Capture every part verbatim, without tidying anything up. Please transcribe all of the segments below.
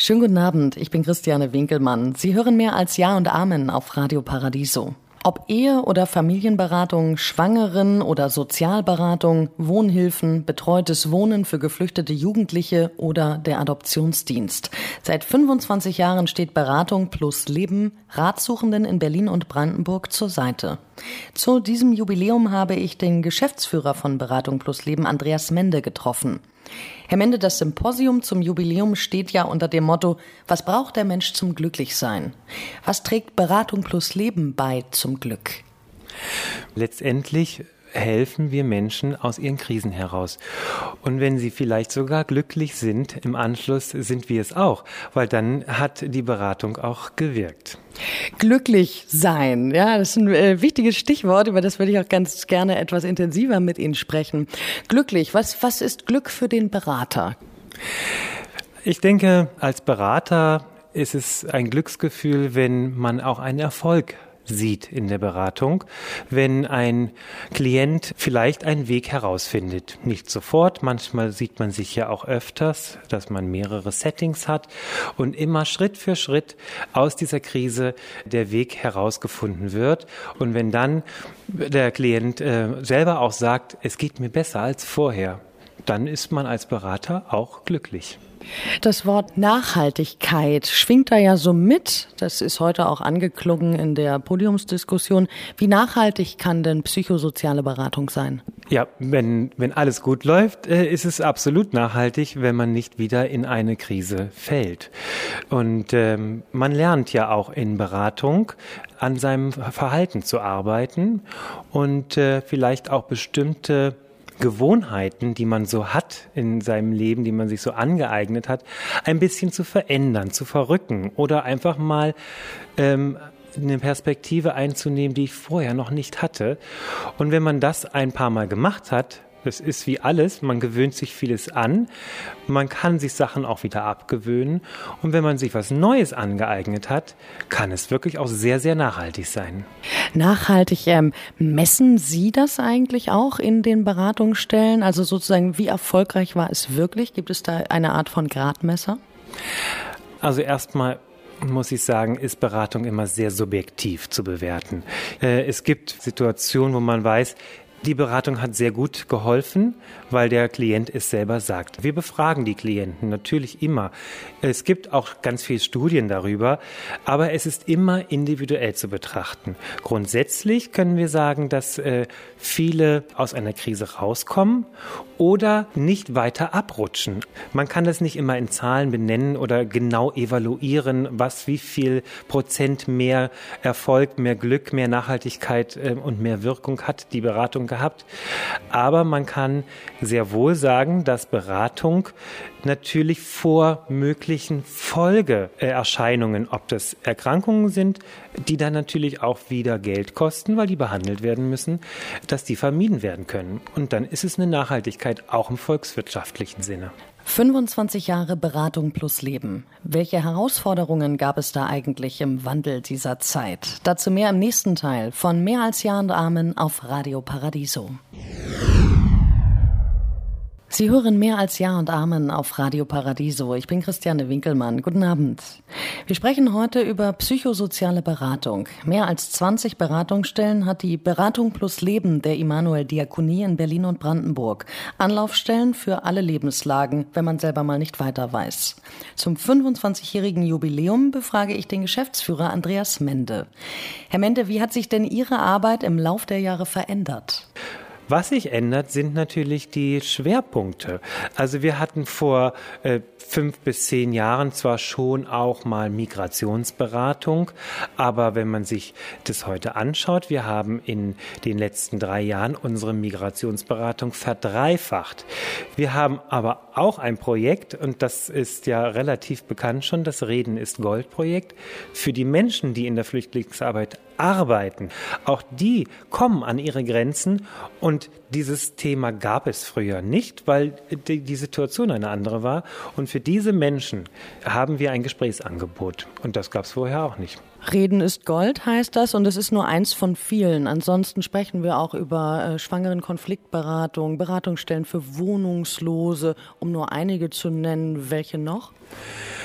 Schönen guten Abend, ich bin Christiane Winkelmann. Sie hören mehr als Ja und Amen auf Radio Paradiso. Ob Ehe- oder Familienberatung, Schwangeren- oder Sozialberatung, Wohnhilfen, betreutes Wohnen für geflüchtete Jugendliche oder der Adoptionsdienst. Seit fünfundzwanzig Jahren steht Beratung plus Leben Ratsuchenden in Berlin und Brandenburg zur Seite. Zu diesem Jubiläum habe ich den Geschäftsführer von Beratung plus Leben, Andreas Mende, getroffen. Herr Mende, das Symposium zum Jubiläum steht ja unter dem Motto: Was braucht der Mensch zum Glücklichsein? Was trägt Beratung plus Leben bei zum Glück? Letztendlich helfen wir Menschen aus ihren Krisen heraus. Und wenn sie vielleicht sogar glücklich sind, im Anschluss sind wir es auch, weil dann hat die Beratung auch gewirkt. Glücklich sein, ja, das ist ein äh, wichtiges Stichwort, über das würde ich auch ganz gerne etwas intensiver mit Ihnen sprechen. Glücklich, was, was ist Glück für den Berater? Ich denke, als Berater ist es ein Glücksgefühl, wenn man auch einen Erfolg sieht in der Beratung, wenn ein Klient vielleicht einen Weg herausfindet. Nicht sofort, manchmal sieht man sich ja auch öfters, dass man mehrere Settings hat und immer Schritt für Schritt aus dieser Krise der Weg herausgefunden wird. Und wenn dann der Klient äh, selber auch sagt, es geht mir besser als vorher, dann ist man als Berater auch glücklich. Das Wort Nachhaltigkeit schwingt da ja so mit. Das ist heute auch angeklungen in der Podiumsdiskussion. Wie nachhaltig kann denn psychosoziale Beratung sein? Ja, wenn, wenn alles gut läuft, ist es absolut nachhaltig, wenn man nicht wieder in eine Krise fällt. Und ähm, man lernt ja auch in Beratung an seinem Verhalten zu arbeiten und äh, vielleicht auch bestimmte Gewohnheiten, die man so hat in seinem Leben, die man sich so angeeignet hat, ein bisschen zu verändern, zu verrücken oder einfach mal ähm, eine Perspektive einzunehmen, die ich vorher noch nicht hatte. Und wenn man das ein paar Mal gemacht hat, das ist wie alles, man gewöhnt sich vieles an, man kann sich Sachen auch wieder abgewöhnen und wenn man sich was Neues angeeignet hat, kann es wirklich auch sehr, sehr nachhaltig sein. Nachhaltig, ähm, messen Sie das eigentlich auch in den Beratungsstellen? Also sozusagen, wie erfolgreich war es wirklich? Gibt es da eine Art von Gradmesser? Also erstmal muss ich sagen, ist Beratung immer sehr subjektiv zu bewerten. Äh, es gibt Situationen, wo man weiß, die Beratung hat sehr gut geholfen, weil der Klient es selber sagt. Wir befragen die Klienten natürlich immer. Es gibt auch ganz viele Studien darüber, aber es ist immer individuell zu betrachten. Grundsätzlich können wir sagen, dass äh, viele aus einer Krise rauskommen oder nicht weiter abrutschen. Man kann das nicht immer in Zahlen benennen oder genau evaluieren, was wie viel Prozent mehr Erfolg, mehr Glück, mehr Nachhaltigkeit äh, und mehr Wirkung hat die Beratung gehabt. Aber man kann sehr wohl sagen, dass Beratung natürlich vor möglichen Folgeerscheinungen, ob das Erkrankungen sind, die dann natürlich auch wieder Geld kosten, weil die behandelt werden müssen, dass die vermieden werden können. Und dann ist es eine Nachhaltigkeit auch im volkswirtschaftlichen Sinne. fünfundzwanzig Jahre Beratung plus Leben. Welche Herausforderungen gab es da eigentlich im Wandel dieser Zeit? Dazu mehr im nächsten Teil von Mehr als Ja und Amen auf Radio Paradiso. Sie hören Mehr als Ja und Amen auf Radio Paradiso. Ich bin Christiane Winkelmann. Guten Abend. Wir sprechen heute über psychosoziale Beratung. Mehr als zwanzig Beratungsstellen hat die Beratung plus Leben der Immanuel Diakonie in Berlin und Brandenburg. Anlaufstellen für alle Lebenslagen, wenn man selber mal nicht weiter weiß. Zum fünfundzwanzigjährigen Jubiläum befrage ich den Geschäftsführer Andreas Mende. Herr Mende, wie hat sich denn Ihre Arbeit im Lauf der Jahre verändert? Was sich ändert, sind natürlich die Schwerpunkte. Also wir hatten vor äh, fünf bis zehn Jahren zwar schon auch mal Migrationsberatung, aber wenn man sich das heute anschaut, wir haben in den letzten drei Jahren unsere Migrationsberatung verdreifacht. Wir haben aber auch ein Projekt, und das ist ja relativ bekannt schon, das Reden ist Gold-Projekt, für die Menschen, die in der Flüchtlingsarbeit arbeiten. Auch die kommen an ihre Grenzen und dieses Thema gab es früher nicht, weil die, die Situation eine andere war. Und für diese Menschen haben wir ein Gesprächsangebot. Und das gab es vorher auch nicht. Reden ist Gold heißt das, und es ist nur eins von vielen. Ansonsten sprechen wir auch über äh, Schwangeren-Konfliktberatung, Beratungsstellen für Wohnungslose, um nur einige zu nennen. Welche noch?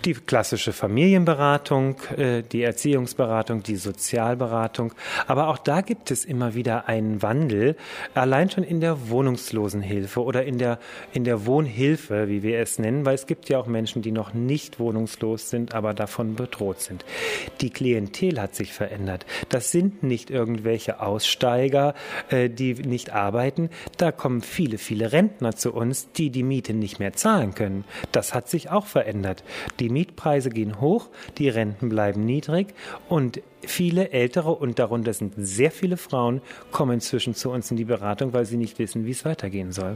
Die klassische Familienberatung, die Erziehungsberatung, die Sozialberatung. Aber auch da gibt es immer wieder einen Wandel, allein schon in der Wohnungslosenhilfe oder in der, in der Wohnhilfe, wie wir es nennen, weil es gibt ja auch Menschen, die noch nicht wohnungslos sind, aber davon bedroht sind. Die Klientel hat sich verändert. Das sind nicht irgendwelche Aussteiger, die nicht arbeiten. Da kommen viele, viele Rentner zu uns, die die Miete nicht mehr zahlen können. Das hat sich auch verändert. Die Mietpreise gehen hoch, die Renten bleiben niedrig und viele Ältere, und darunter sind sehr viele Frauen, kommen inzwischen zu uns in die Beratung, weil sie nicht wissen, wie es weitergehen soll.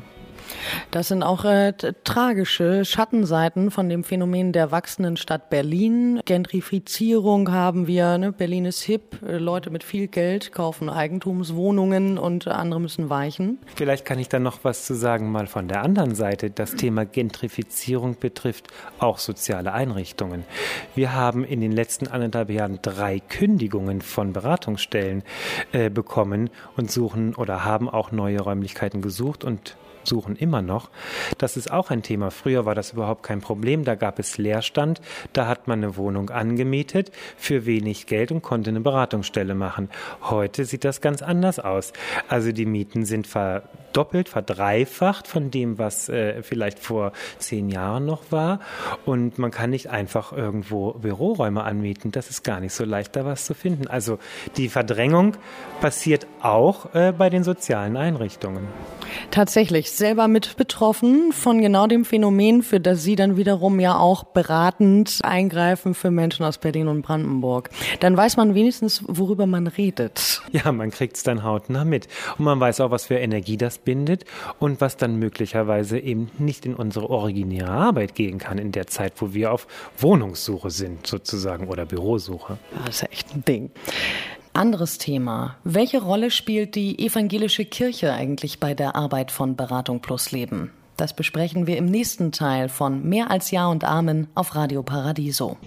Das sind auch äh, tragische Schattenseiten von dem Phänomen der wachsenden Stadt Berlin. Gentrifizierung haben wir, ne? Berlin ist hip, äh, Leute mit viel Geld kaufen Eigentumswohnungen und andere müssen weichen. Vielleicht kann ich da noch was zu sagen, mal von der anderen Seite. Das Thema Gentrifizierung betrifft auch soziale Einrichtungen. Wir haben in den letzten anderthalb Jahren drei Kündigungen von Beratungsstellen äh, bekommen und suchen oder haben auch neue Räumlichkeiten gesucht und suchen immer noch. Das ist auch ein Thema. Früher war das überhaupt kein Problem. Da gab es Leerstand. Da hat man eine Wohnung angemietet für wenig Geld und konnte eine Beratungsstelle machen. Heute sieht das ganz anders aus. Also die Mieten sind verdoppelt, verdreifacht von dem, was äh, vielleicht vor zehn Jahren noch war. Und man kann nicht einfach irgendwo Büroräume anmieten. Das ist gar nicht so leicht, da was zu finden. Also die Verdrängung passiert auch äh, bei den sozialen Einrichtungen. Tatsächlich, selber mit betroffen von genau dem Phänomen, für das Sie dann wiederum ja auch beratend eingreifen für Menschen aus Berlin und Brandenburg. Dann weiß man wenigstens, worüber man redet. Ja, man kriegt es dann hautnah mit. Und man weiß auch, was für Energie das bindet und was dann möglicherweise eben nicht in unsere originäre Arbeit gehen kann in der Zeit, wo wir auf Wohnungssuche sind sozusagen oder Bürosuche. Das ist echt ein Ding. Anderes Thema. Welche Rolle spielt die evangelische Kirche eigentlich bei der Arbeit von Beratung plus Leben? Das besprechen wir im nächsten Teil von Mehr als Ja und Amen auf Radio Paradiso.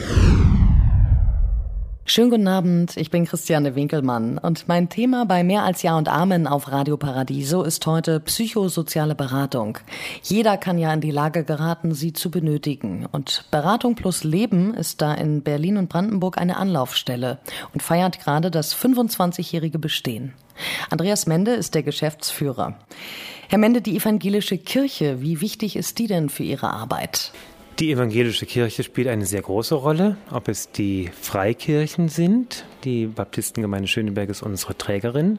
Schönen guten Abend, ich bin Christiane Winkelmann und mein Thema bei Mehr als Ja und Amen auf Radio Paradiso ist heute psychosoziale Beratung. Jeder kann ja in die Lage geraten, sie zu benötigen. Und Beratung plus Leben ist da in Berlin und Brandenburg eine Anlaufstelle und feiert gerade das fünfundzwanzigjährige Bestehen. Andreas Mende ist der Geschäftsführer. Herr Mende, die evangelische Kirche, wie wichtig ist die denn für Ihre Arbeit? Die evangelische Kirche spielt eine sehr große Rolle, ob es die Freikirchen sind. Die Baptistengemeinde Schöneberg ist unsere Trägerin.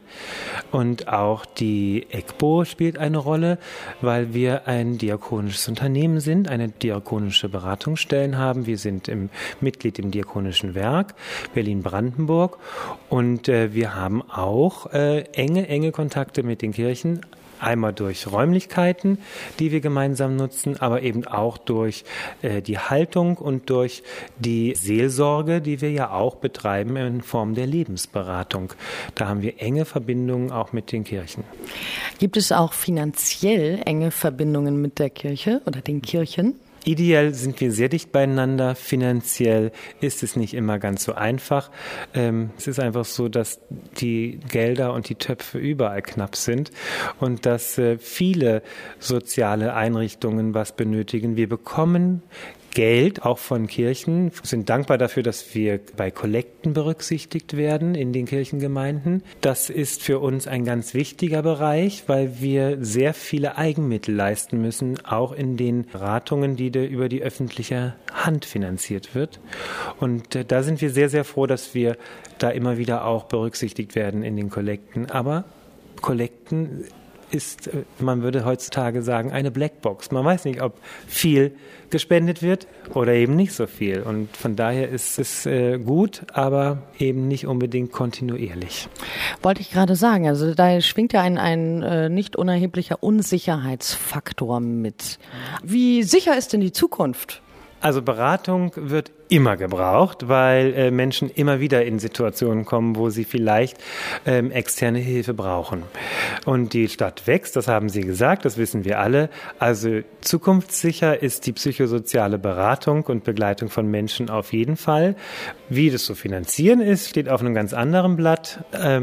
Und auch die E G B O spielt eine Rolle, weil wir ein diakonisches Unternehmen sind, eine diakonische Beratungsstellen haben. Wir sind im, Mitglied im Diakonischen Werk Berlin-Brandenburg. Und äh, wir haben auch äh, enge, enge Kontakte mit den Kirchen. Einmal durch Räumlichkeiten, die wir gemeinsam nutzen, aber eben auch durch äh, die Haltung und durch die Seelsorge, die wir ja auch betreiben in Form der Lebensberatung. Da haben wir enge Verbindungen auch mit den Kirchen. Gibt es auch finanziell enge Verbindungen mit der Kirche oder den Kirchen? Ideell sind wir sehr dicht beieinander. Finanziell ist es nicht immer ganz so einfach. Ähm, es ist einfach so, dass die Gelder und die Töpfe überall knapp sind und dass äh, viele soziale Einrichtungen was benötigen. Wir bekommen Geld, auch von Kirchen, sind dankbar dafür, dass wir bei Kollekten berücksichtigt werden in den Kirchengemeinden. Das ist für uns ein ganz wichtiger Bereich, weil wir sehr viele Eigenmittel leisten müssen, auch in den Beratungen, die über die öffentliche Hand finanziert wird. Und äh, da sind wir sehr, sehr froh, dass wir da immer wieder auch berücksichtigt werden in den Kollekten. Aber Kollekten ist, man würde heutzutage sagen, eine Blackbox. Man weiß nicht, ob viel gespendet wird oder eben nicht so viel. Und von daher ist es äh, gut, aber eben nicht unbedingt kontinuierlich. Wollte ich gerade sagen, also da schwingt ja ein, ein äh, nicht unerheblicher Unsicherheitsfaktor mit. Wie sicher ist denn die Zukunft? Also Beratung wird immer gebraucht, weil äh, Menschen immer wieder in Situationen kommen, wo sie vielleicht ähm, externe Hilfe brauchen. Und die Stadt wächst, das haben Sie gesagt, das wissen wir alle. Also zukunftssicher ist die psychosoziale Beratung und Begleitung von Menschen auf jeden Fall. Wie das zu finanzieren ist, steht auf einem ganz anderen Blatt. Ähm,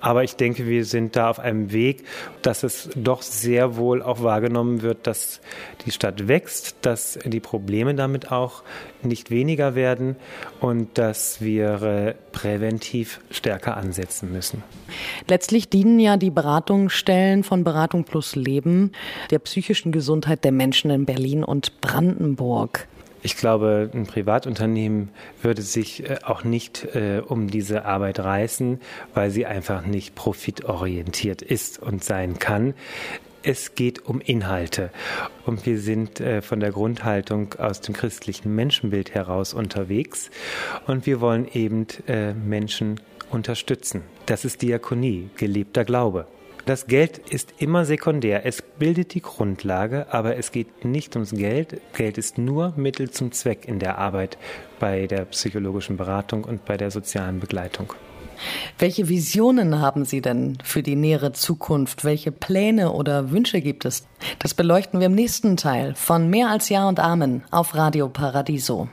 Aber ich denke, wir sind da auf einem Weg, dass es doch sehr wohl auch wahrgenommen wird, dass die Stadt wächst, dass die Probleme damit auch nicht weniger werden und dass wir äh, präventiv stärker ansetzen müssen. Letztlich dienen ja die Beratungsstellen von Beratung plus Leben der psychischen Gesundheit der Menschen in Berlin und Brandenburg. Ich glaube, ein Privatunternehmen würde sich äh, auch nicht äh, um diese Arbeit reißen, weil sie einfach nicht profitorientiert ist und sein kann. Es geht um Inhalte und wir sind äh, von der Grundhaltung aus dem christlichen Menschenbild heraus unterwegs und wir wollen eben äh, Menschen unterstützen. Das ist Diakonie, gelebter Glaube. Das Geld ist immer sekundär. Es bildet die Grundlage, aber es geht nicht ums Geld. Geld ist nur Mittel zum Zweck in der Arbeit bei der psychologischen Beratung und bei der sozialen Begleitung. Welche Visionen haben Sie denn für die nähere Zukunft? Welche Pläne oder Wünsche gibt es? Das beleuchten wir im nächsten Teil von Mehr als Ja und Amen auf Radio Paradiso.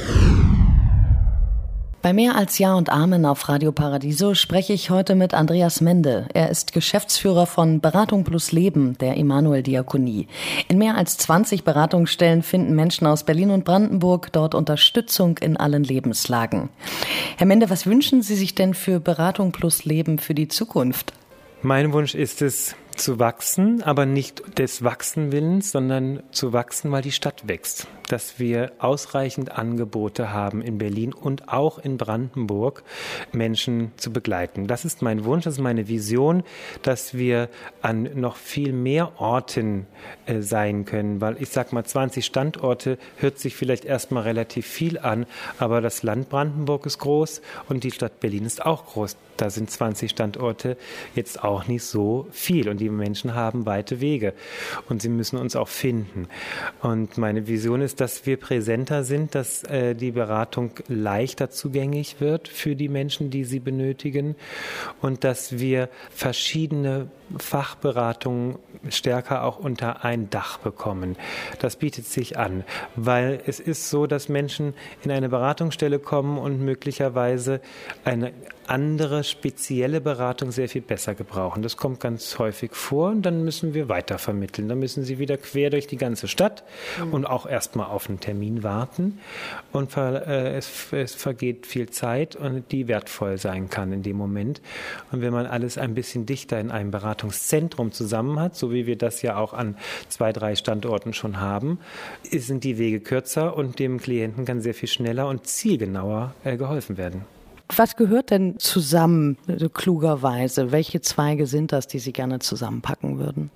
Bei Mehr als Ja und Amen auf Radio Paradiso spreche ich heute mit Andreas Mende. Er ist Geschäftsführer von Beratung plus Leben, der Emanuel-Diakonie. In mehr als zwanzig Beratungsstellen finden Menschen aus Berlin und Brandenburg dort Unterstützung in allen Lebenslagen. Herr Mende, was wünschen Sie sich denn für Beratung plus Leben für die Zukunft? Mein Wunsch ist es, zu wachsen, aber nicht des Wachsenwillens, sondern zu wachsen, weil die Stadt wächst. Dass wir ausreichend Angebote haben in Berlin und auch in Brandenburg, Menschen zu begleiten. Das ist mein Wunsch, das ist meine Vision, dass wir an noch viel mehr Orten äh, sein können, weil ich sag mal, zwanzig Standorte hört sich vielleicht erstmal relativ viel an, aber das Land Brandenburg ist groß und die Stadt Berlin ist auch groß. Da sind zwanzig Standorte jetzt auch nicht so viel und die Menschen haben weite Wege und sie müssen uns auch finden. Und meine Vision ist, dass wir präsenter sind, dass äh, die Beratung leichter zugänglich wird für die Menschen, die sie benötigen und dass wir verschiedene Fachberatungen stärker auch unter ein Dach bekommen. Das bietet sich an, weil es ist so, dass Menschen in eine Beratungsstelle kommen und möglicherweise eine andere spezielle Beratung sehr viel besser gebrauchen. Das kommt ganz häufig vor und dann müssen wir weitervermitteln. Dann müssen sie wieder quer durch die ganze Stadt mhm. und auch erstmal auf einen Termin warten und ver, äh, es, es vergeht viel Zeit und die wertvoll sein kann in dem Moment. Und wenn man alles ein bisschen dichter in einem Beratungszentrum zusammen hat, so wie wir das ja auch an zwei, drei Standorten schon haben, sind die Wege kürzer und dem Klienten kann sehr viel schneller und zielgenauer äh, geholfen werden. Was gehört denn zusammen, so klugerweise? Welche Zweige sind das, die Sie gerne zusammenpacken würden?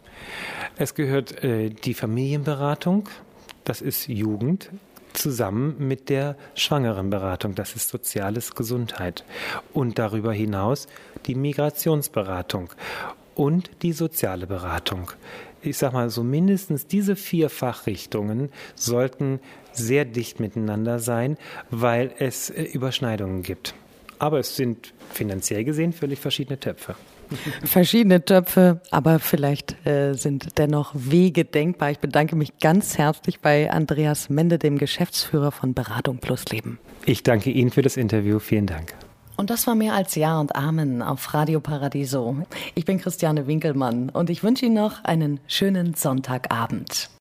Es gehört äh, die Familienberatung, das ist Jugend, zusammen mit der Schwangerenberatung, das ist Soziales Gesundheit. Und darüber hinaus die Migrationsberatung und die soziale Beratung. Ich sag mal, so mindestens diese vier Fachrichtungen sollten sehr dicht miteinander sein, weil es äh, Überschneidungen gibt. Aber es sind finanziell gesehen völlig verschiedene Töpfe. Verschiedene Töpfe, aber vielleicht äh, sind dennoch Wege denkbar. Ich bedanke mich ganz herzlich bei Andreas Mende, dem Geschäftsführer von Beratung plus Leben. Ich danke Ihnen für das Interview. Vielen Dank. Und das war Mehr als Ja und Amen auf Radio Paradiso. Ich bin Christiane Winkelmann und ich wünsche Ihnen noch einen schönen Sonntagabend.